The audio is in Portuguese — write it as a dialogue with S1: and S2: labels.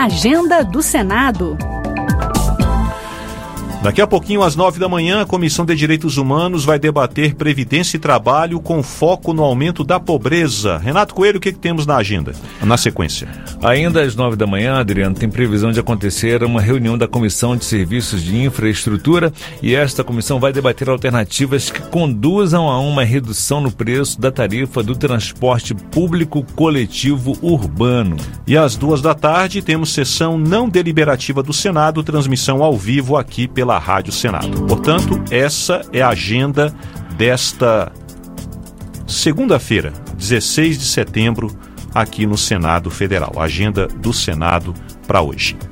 S1: Agenda do Senado.
S2: Daqui a pouquinho, às 9 da manhã, a Comissão de Direitos Humanos vai debater Previdência e Trabalho com foco no aumento da pobreza. Renato Coelho, o que temos na agenda, na sequência?
S3: Ainda às 9 da manhã, Adriano, tem previsão de acontecer uma reunião da Comissão de Serviços de Infraestrutura e esta comissão vai debater alternativas que conduzam a uma redução no preço da tarifa do transporte público coletivo urbano.
S2: E às 2 da tarde, temos sessão não deliberativa do Senado, transmissão ao vivo aqui pela Rádio Senado. Portanto, essa é a agenda desta segunda-feira, 16 de setembro, aqui no Senado Federal. A agenda do Senado para hoje.